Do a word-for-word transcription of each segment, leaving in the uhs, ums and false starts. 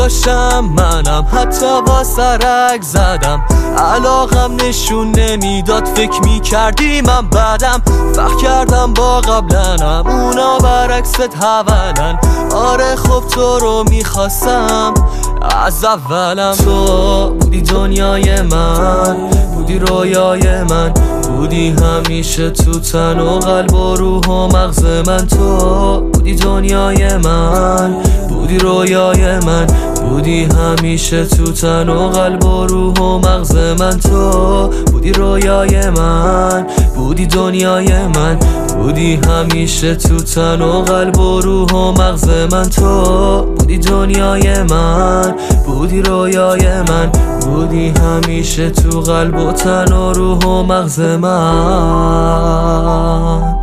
داشتم منم، حتی با سرک زدم. علاقم نشون نمیداد، فکر میکردی من بعدم. فکر کردم با قبلنم، اونا برعکست حولن. آره خب تو رو میخواستم از اولم. تو بودی دنیای من، بودی رویای من، بودی همیشه تو تن و قلب و روح و مغز من. تو بودی دنیای من، بودی رویای من، بودی همیشه تو تن و قلب و روح و مغز من. تو بودی رویای من، بودی دنیای من، بودی همیشه تو تن و قلب و روح و مغز من. تو بودی دنیای من، بودی رویای من، بودی همیشه تو قلب و تن و روح و مغز من.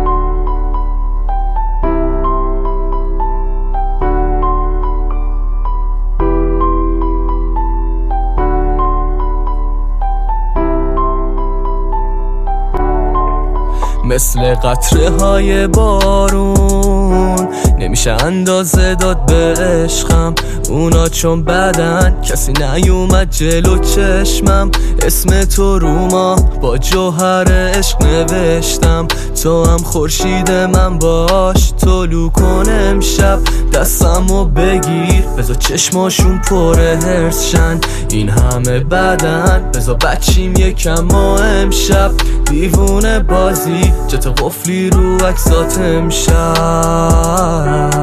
مثل قطره های بارون نمیشه اندازه داد به عشقم. اونا چون بدن کسی نیومد جلو چشمم. اسم تو رو ما با جوهر عشق نوشتم. تو هم خورشید من باش، طلوع کن امشب. دستمو بگیر بذار چشماشون پر هرس شن. این همه بدن بذار بچیم یکم ما امشب. دیوونه بازی جت قفلی رو عکسات امشب.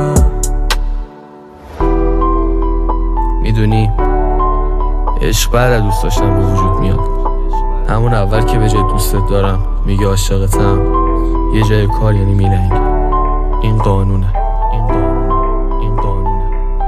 میدونی عشق بعد دوست داشتن به وجود میاد. همون اول که به جای دوستت دارم میگه عاشقتم، یه جای کار یعنی میلنگی. این قانونه، این قانونه، این قانونه.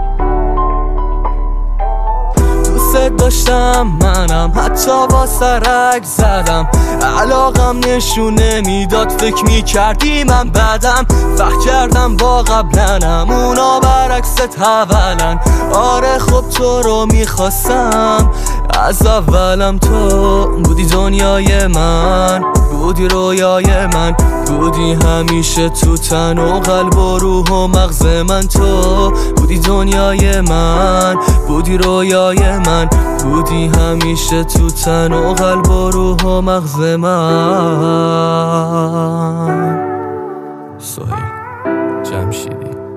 دوستت داشتم منم، حتی با سرک زدم. علاقم نشون نمیداد، فکر میکردی من بعدم. فکر کردم با قبلنم، اونا برعکست حولن. آره خب تو رو میخواستم از اولم. تو بودی دنیای من، بودی رویای من، بودی همیشه تو تن و قلب و روح و مغز من. تو بودی دنیای من، بودی رویای من، بودی همیشه تو تن و قلب و روح و مغز من. سهیل جمشیدی.